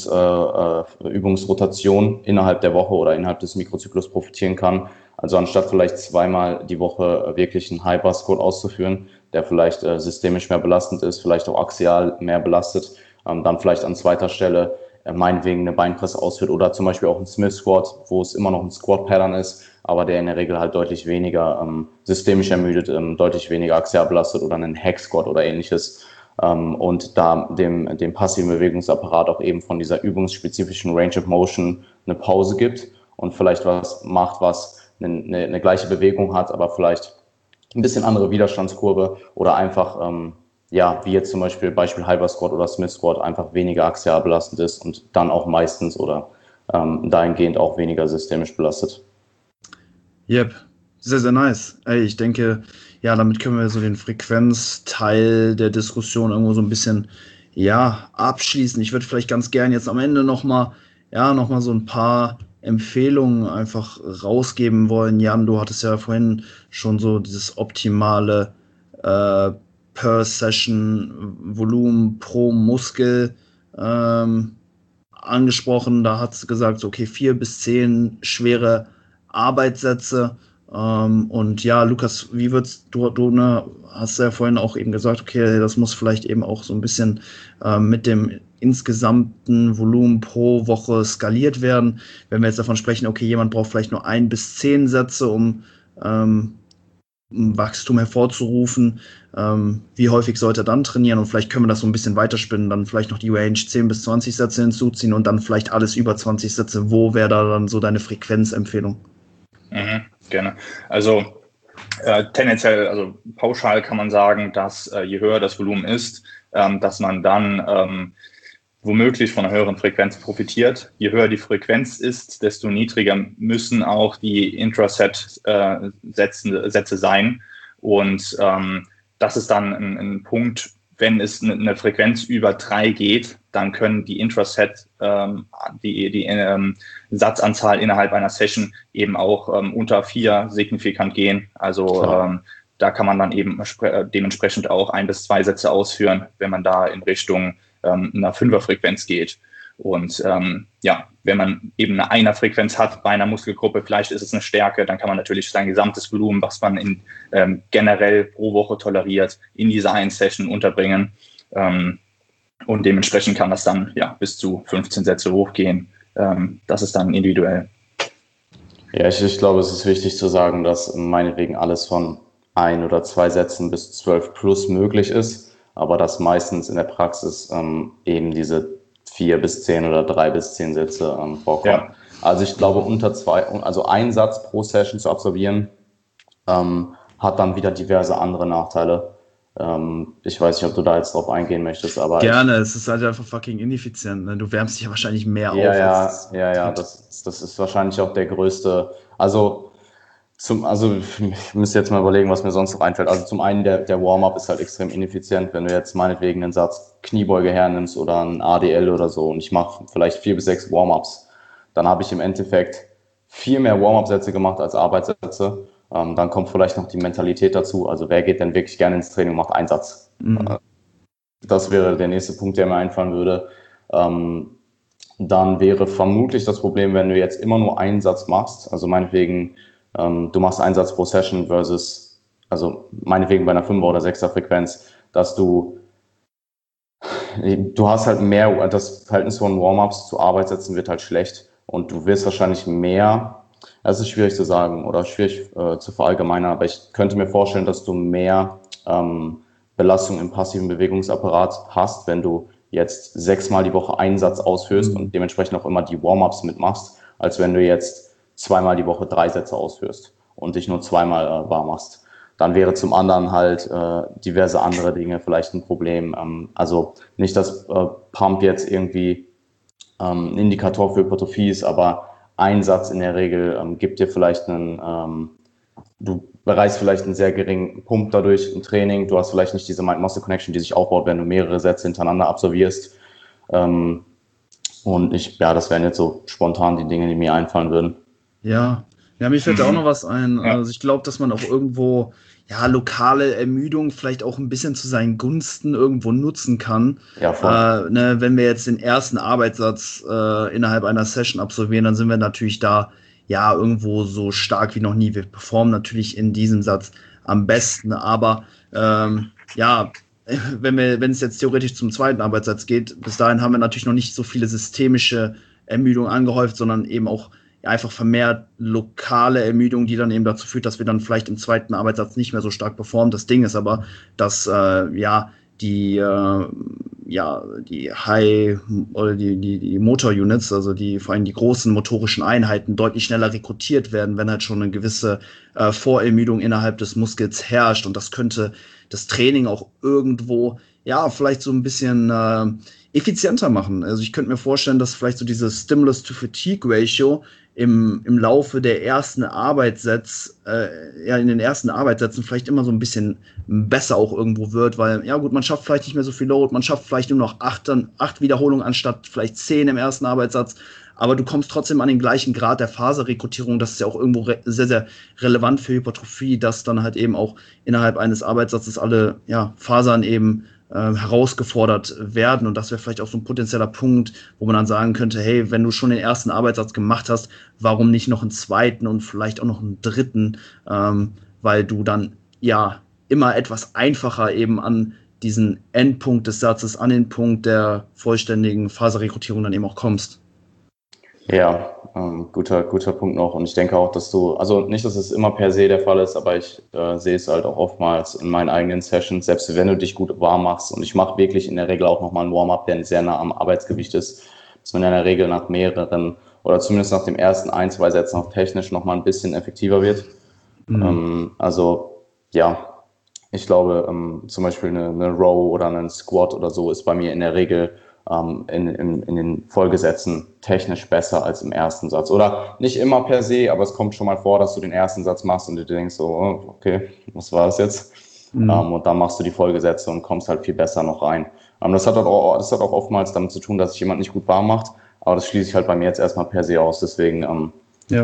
Übungsrotation innerhalb der Woche oder innerhalb des Mikrozyklus profitieren kann. Also anstatt vielleicht 2-mal die Woche wirklich einen High-Bar-Squat auszuführen, der vielleicht systemisch mehr belastend ist, vielleicht auch axial mehr belastet, dann vielleicht an zweiter Stelle meinetwegen eine Beinpresse ausführt oder zum Beispiel auch ein Smith Squat, wo es immer noch ein Squat-Pattern ist, aber der in der Regel halt deutlich weniger systemisch ermüdet, deutlich weniger axial belastet oder einen Hack Squat oder ähnliches. Und da dem passiven Bewegungsapparat auch eben von dieser übungsspezifischen Range of Motion eine Pause gibt und vielleicht was macht, was eine gleiche Bewegung hat, aber vielleicht ein bisschen andere Widerstandskurve oder einfach, wie jetzt zum Beispiel High Bar Squat oder Smith Squat einfach weniger axial belastend ist und dann auch meistens oder dahingehend auch weniger systemisch belastet. Yep, sehr, sehr nice. Ey, ich denke, damit können wir so den Frequenzteil der Diskussion irgendwo so ein bisschen, abschließen. Ich würde vielleicht ganz gern jetzt am Ende nochmal so ein paar Empfehlungen einfach rausgeben wollen. Jan, du hattest ja vorhin schon so dieses optimale per Session Volumen pro Muskel angesprochen. Da hat es gesagt, okay, 4 bis 10 schwere Arbeitssätze. Und Lukas, wie würdest du hast ja vorhin auch eben gesagt, okay, das muss vielleicht eben auch so ein bisschen mit dem insgesamten Volumen pro Woche skaliert werden. Wenn wir jetzt davon sprechen, okay, jemand braucht vielleicht nur 1 bis 10 Sätze, um Wachstum hervorzurufen, wie häufig sollte er dann trainieren, und vielleicht können wir das so ein bisschen weiterspinnen, dann vielleicht noch die Range 10 bis 20 Sätze hinzuziehen und dann vielleicht alles über 20 Sätze. Wo wäre da dann so deine Frequenzempfehlung? Gerne. Also tendenziell, also pauschal kann man sagen, dass je höher das Volumen ist, dass man dann womöglich von einer höheren Frequenz profitiert. Je höher die Frequenz ist, desto niedriger müssen auch die Intraset-Sätze sein. Und das ist dann ein Punkt, wenn es eine Frequenz über 3 geht, dann können die Intraset, die Satzanzahl innerhalb einer Session eben auch unter 4 signifikant gehen. Also da kann man dann eben dementsprechend auch 1 bis 2 Sätze ausführen, wenn man da in Richtung einer 5er-Frequenz geht. Und wenn man eben eine Einer-Frequenz hat bei einer Muskelgruppe, vielleicht ist es eine Stärke, dann kann man natürlich sein gesamtes Volumen, was man generell pro Woche toleriert, in diese einen Session unterbringen. Und dementsprechend kann das dann bis zu 15 Sätze hochgehen. Das ist dann individuell. Ja, ich glaube, es ist wichtig zu sagen, dass meinetwegen alles von 1 oder 2 Sätzen bis 12 plus möglich ist, aber dass meistens in der Praxis eben diese 4 bis 10 oder 3 bis 10 Sätze vorkommen. Ja. Also ich glaube, also ein Satz pro Session zu absolvieren, hat dann wieder diverse andere Nachteile. Ich weiß nicht, ob du da jetzt drauf eingehen möchtest, aber Gerne, es ist halt einfach fucking ineffizient. Ne? Du wärmst dich ja wahrscheinlich mehr ja, auf, als es ja, tritt. das ist wahrscheinlich auch der größte. Also ich müsste jetzt mal überlegen, was mir sonst noch einfällt. Also zum einen, der Warm-up ist halt extrem ineffizient, wenn du jetzt meinetwegen einen Satz Kniebeuge hernimmst oder ein ADL oder so und ich mache vielleicht 4 bis 6 Warm-ups, dann habe ich im Endeffekt viel mehr Warm-up-Sätze gemacht als Arbeitssätze. Dann kommt vielleicht noch die Mentalität dazu. Also wer geht denn wirklich gerne ins Training und macht einen Satz? Mhm. Das wäre der nächste Punkt, der mir einfallen würde. Dann wäre vermutlich das Problem, wenn du jetzt immer nur einen Satz machst, also meinetwegen, du machst einen Satz pro Session versus, also meinetwegen bei einer 5er oder 6er Frequenz, dass du hast halt mehr, das Verhältnis von Warm-ups zu Arbeitssätzen wird halt schlecht und du wirst wahrscheinlich mehr, das ist schwierig zu sagen oder schwierig zu verallgemeinern, aber ich könnte mir vorstellen, dass du mehr Belastung im passiven Bewegungsapparat hast, wenn du jetzt 6-mal die Woche einen Satz ausführst und dementsprechend auch immer die Warm-ups mitmachst, als wenn du jetzt 2-mal die Woche 3 Sätze ausführst und dich nur 2-mal warm machst. Dann wäre zum anderen halt diverse andere Dinge vielleicht ein Problem. Also nicht, dass Pump jetzt irgendwie ein Indikator für Hypertrophie ist, aber ein Satz in der Regel gibt dir vielleicht du bereichst vielleicht einen sehr geringen Pump dadurch im Training. Du hast vielleicht nicht diese Mind-Muscle-Connection, die sich aufbaut, wenn du mehrere Sätze hintereinander absolvierst. Das wären jetzt so spontan die Dinge, die mir einfallen würden. Ja, ja, mir fällt da auch noch was ein. Ja. Also ich glaube, dass man auch irgendwo ja lokale Ermüdung vielleicht auch ein bisschen zu seinen Gunsten irgendwo nutzen kann. Ja, voll. Ne, wenn wir jetzt den ersten Arbeitssatz innerhalb einer Session absolvieren, dann sind wir natürlich da ja irgendwo so stark wie noch nie. Wir performen natürlich in diesem Satz am besten, aber ja, wenn es jetzt theoretisch zum zweiten Arbeitssatz geht, bis dahin haben wir natürlich noch nicht so viele systemische Ermüdungen angehäuft, sondern eben auch ja, einfach vermehrt lokale Ermüdung, die dann eben dazu führt, dass wir dann vielleicht im zweiten Arbeitssatz nicht mehr so stark performen. Das Ding ist aber, dass die High oder die Motor-Units, also vor allem die großen motorischen Einheiten, deutlich schneller rekrutiert werden, wenn halt schon eine gewisse Vorermüdung innerhalb des Muskels herrscht. Und das könnte das Training auch irgendwo, ja, vielleicht so ein bisschen effizienter machen. Also ich könnte mir vorstellen, dass vielleicht so dieses Stimulus-to-Fatigue-Ratio im Laufe der ersten in den ersten Arbeitssätzen vielleicht immer so ein bisschen besser auch irgendwo wird, weil, ja gut, man schafft vielleicht nicht mehr so viel Load, man schafft vielleicht nur noch 8 Wiederholungen anstatt vielleicht 10 im ersten Arbeitssatz, aber du kommst trotzdem an den gleichen Grad der Faserrekrutierung. Das ist ja auch irgendwo sehr, sehr relevant für Hypertrophie, dass dann halt eben auch innerhalb eines Arbeitssatzes alle Fasern eben herausgefordert werden. Und das wäre vielleicht auch so ein potenzieller Punkt, wo man dann sagen könnte, hey, wenn du schon den ersten Arbeitssatz gemacht hast, warum nicht noch einen zweiten und vielleicht auch noch einen dritten, weil du dann ja immer etwas einfacher eben an diesen Endpunkt des Satzes, an den Punkt der vollständigen Faserrekrutierung dann eben auch kommst. Ja, guter Punkt noch. Und ich denke auch, also nicht, dass es immer per se der Fall ist, aber ich sehe es halt auch oftmals in meinen eigenen Sessions, selbst wenn du dich gut warm machst. Und ich mache wirklich in der Regel auch nochmal einen Warm-up, der sehr nah am Arbeitsgewicht ist, dass man in der Regel nach mehreren oder zumindest nach dem ersten 1, 2 Sätzen auch technisch nochmal ein bisschen effektiver wird. Also ja, ich glaube, zum Beispiel eine Row oder einen Squat oder so ist bei mir in der Regel in den Folgesätzen technisch besser als im ersten Satz. Oder nicht immer per se, aber es kommt schon mal vor, dass du den ersten Satz machst und du denkst so, okay, was war das jetzt? Und dann machst du die Folgesätze und kommst halt viel besser noch rein. Das hat auch oftmals damit zu tun, dass sich jemand nicht gut warm macht, aber das schließe ich halt bei mir jetzt erstmal per se aus. Deswegen, Ja.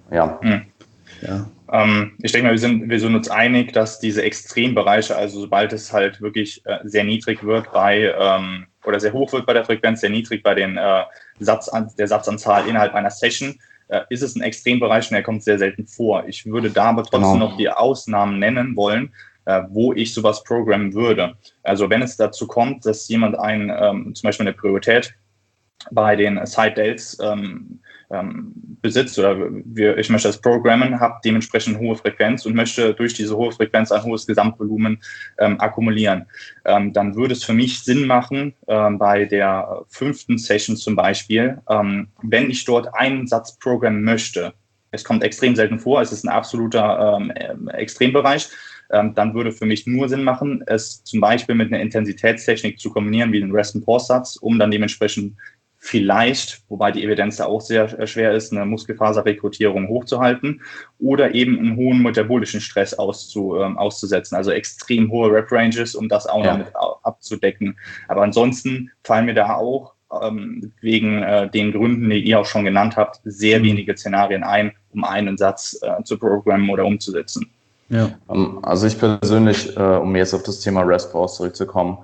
Ich denke mal, wir sind uns einig, dass diese Extrembereiche, also sobald es halt wirklich sehr niedrig wird oder sehr hoch wird bei der Frequenz, sehr niedrig bei der Satzanzahl innerhalb einer Session, ist es ein Extrembereich und er kommt sehr selten vor. Ich würde da aber trotzdem noch die Ausnahmen nennen wollen, wo ich sowas programmen würde. Also wenn es dazu kommt, dass jemand zum Beispiel eine Priorität bei den Side Delts besitzt oder ich möchte das programmen, habe dementsprechend hohe Frequenz und möchte durch diese hohe Frequenz ein hohes Gesamtvolumen akkumulieren. Dann würde es für mich Sinn machen, bei der 5. Session zum Beispiel, wenn ich dort einen Satz programmen möchte, es kommt extrem selten vor, es ist ein absoluter Extrembereich, dann würde für mich nur Sinn machen, es zum Beispiel mit einer Intensitätstechnik zu kombinieren, wie den Rest-and-Pause-Satz, um dann dementsprechend vielleicht, wobei die Evidenz da auch sehr schwer ist, eine Muskelfaserrekrutierung hochzuhalten oder eben einen hohen metabolischen Stress auszusetzen, also extrem hohe Rep-Ranges, um das auch noch mit abzudecken. Aber ansonsten fallen mir da auch wegen den Gründen, die ihr auch schon genannt habt, sehr wenige Szenarien ein, um einen Satz zu programmen oder umzusetzen. Ja. Also ich persönlich, um jetzt auf das Thema Rest-Pause zurückzukommen,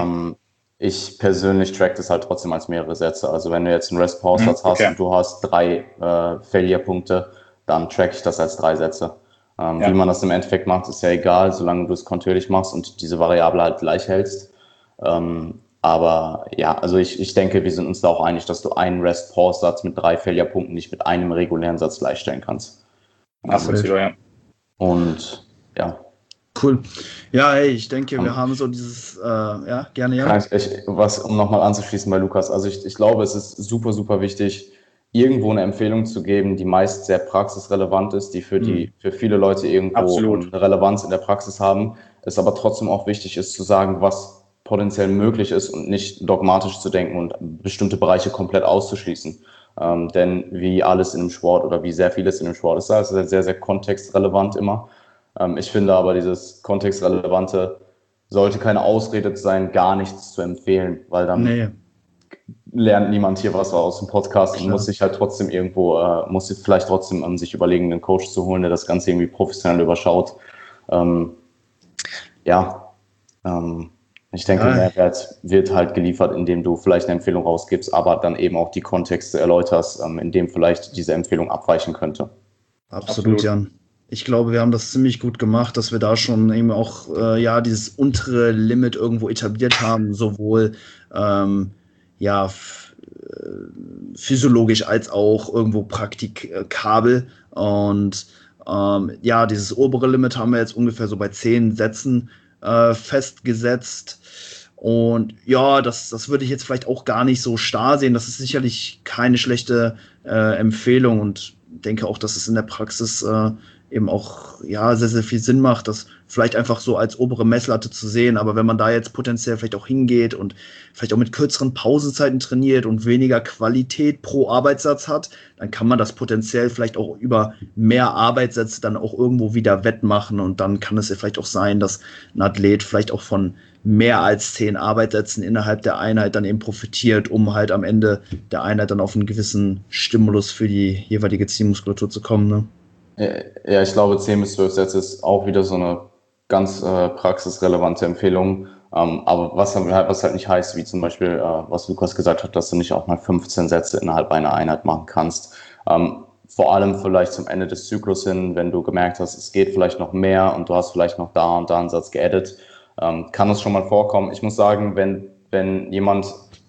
ich persönlich track das halt trotzdem als mehrere Sätze. Also wenn du jetzt einen Rest-Pause-Satz hast und du hast 3 Failure-Punkte, dann track ich das als 3 Sätze. Wie man das im Endeffekt macht, ist ja egal, solange du es kontinuierlich machst und diese Variable halt gleich hältst. Aber ja, also ich denke, wir sind uns da auch einig, dass du einen Rest-Pause-Satz mit 3 Failure-Punkten nicht mit einem regulären Satz gleichstellen kannst. Ja. Und ja. Cool. Ja, hey, ich denke, wir haben so dieses, gerne, ja. Um nochmal anzuschließen bei Lukas, also ich glaube, es ist super, super wichtig, irgendwo eine Empfehlung zu geben, die meist sehr praxisrelevant ist, die für viele Leute irgendwo eine Relevanz in der Praxis haben, es aber trotzdem auch wichtig ist zu sagen, was potenziell möglich ist und nicht dogmatisch zu denken und bestimmte Bereiche komplett auszuschließen. Denn wie alles in dem Sport oder wie sehr vieles in dem Sport ist, das ist sehr, sehr kontextrelevant immer. Ich finde aber, dieses Kontextrelevante sollte keine Ausrede sein, gar nichts zu empfehlen, weil dann lernt niemand hier was aus dem Podcast und muss sich halt trotzdem muss vielleicht trotzdem sich überlegen, einen Coach zu holen, der das Ganze irgendwie professionell überschaut. Ich denke, Mehrwert wird halt geliefert, indem du vielleicht eine Empfehlung rausgibst, aber dann eben auch die Kontexte erläuterst, in dem vielleicht diese Empfehlung abweichen könnte. Absolut, Jan. Ich glaube, wir haben das ziemlich gut gemacht, dass wir da schon eben auch dieses untere Limit irgendwo etabliert haben, sowohl physiologisch als auch irgendwo praktikabel. Und dieses obere Limit haben wir jetzt ungefähr so bei 10 Sätzen festgesetzt. Und ja, das würde ich jetzt vielleicht auch gar nicht so starr sehen. Das ist sicherlich keine schlechte Empfehlung und denke auch, dass es in der Praxis eben auch sehr, sehr viel Sinn macht, das vielleicht einfach so als obere Messlatte zu sehen. Aber wenn man da jetzt potenziell vielleicht auch hingeht und vielleicht auch mit kürzeren Pausenzeiten trainiert und weniger Qualität pro Arbeitssatz hat, dann kann man das potenziell vielleicht auch über mehr Arbeitssätze dann auch irgendwo wieder wettmachen. Und dann kann es ja vielleicht auch sein, dass ein Athlet vielleicht auch von mehr als 10 Arbeitssätzen innerhalb der Einheit dann eben profitiert, um halt am Ende der Einheit dann auf einen gewissen Stimulus für die jeweilige Zielmuskulatur zu kommen, ne? Ja, ich glaube, 10 bis 12 Sätze ist auch wieder so eine ganz praxisrelevante Empfehlung. Aber was halt nicht heißt, wie zum Beispiel, was Lukas gesagt hat, dass du nicht auch mal 15 Sätze innerhalb einer Einheit machen kannst. Vor allem vielleicht zum Ende des Zyklus hin, wenn du gemerkt hast, es geht vielleicht noch mehr und du hast vielleicht noch da und da einen Satz geaddet, kann es schon mal vorkommen. Ich muss sagen, wenn jemand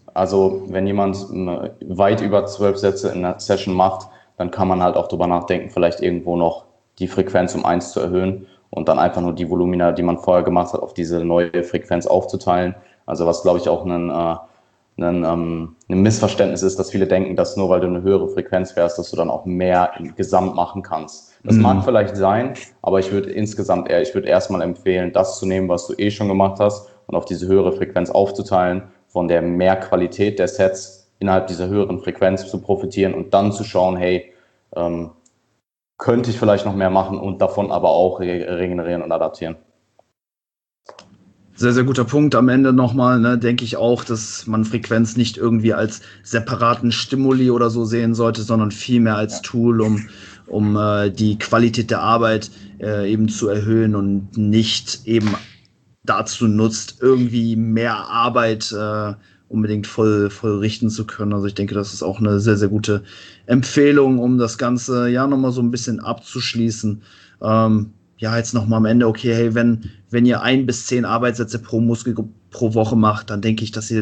weit über 12 Sätze in einer Session macht, dann kann man halt auch drüber nachdenken, vielleicht irgendwo noch die Frequenz um 1 zu erhöhen und dann einfach nur die Volumina, die man vorher gemacht hat, auf diese neue Frequenz aufzuteilen. Also was, glaube ich, auch ein Missverständnis ist, dass viele denken, dass nur weil du eine höhere Frequenz fährst, dass du dann auch mehr im Gesamt machen kannst. Das mag vielleicht sein, aber ich würde erstmal empfehlen, das zu nehmen, was du eh schon gemacht hast und auf diese höhere Frequenz aufzuteilen, von der Mehrqualität der Sets innerhalb dieser höheren Frequenz zu profitieren und dann zu schauen, hey, könnte ich vielleicht noch mehr machen und davon aber auch regenerieren und adaptieren. Sehr, sehr guter Punkt. Am Ende nochmal, denke ich auch, dass man Frequenz nicht irgendwie als separaten Stimuli oder so sehen sollte, sondern vielmehr als Tool, um die Qualität der Arbeit eben zu erhöhen und nicht eben dazu nutzt, irgendwie mehr Arbeit unbedingt voll richten zu können. Also ich denke, das ist auch eine sehr, sehr gute Empfehlung, um das Ganze nochmal so ein bisschen abzuschließen. Jetzt nochmal am Ende, okay, hey, wenn ihr 1 bis 10 Arbeitssätze pro Muskel pro Woche macht, dann denke ich, dass ihr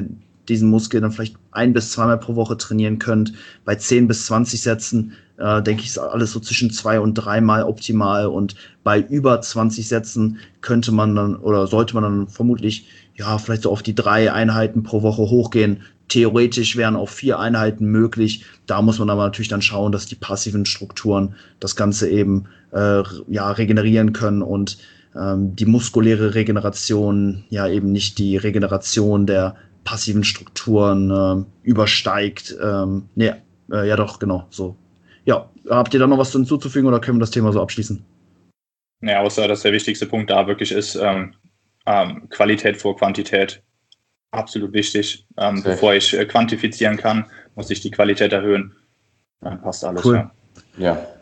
diesen Muskel dann vielleicht 1 bis 2 Mal pro Woche trainieren könnt. Bei 10 bis 20 Sätzen, denke ich, ist alles so zwischen 2 und 3 Mal optimal. Und bei über 20 Sätzen könnte man dann oder sollte man dann vermutlich vielleicht so auf die 3 Einheiten pro Woche hochgehen. Theoretisch wären auch 4 Einheiten möglich. Da muss man aber natürlich dann schauen, dass die passiven Strukturen das Ganze eben regenerieren können und die muskuläre Regeneration eben nicht die Regeneration der passiven Strukturen übersteigt. Doch, genau, so. Ja, habt ihr da noch was hinzuzufügen oder können wir das Thema so abschließen? Ja, außer dass der wichtigste Punkt da wirklich ist, Qualität vor Quantität. Absolut wichtig. Bevor ich quantifizieren kann, muss ich die Qualität erhöhen. Dann passt alles. Cool. Ja,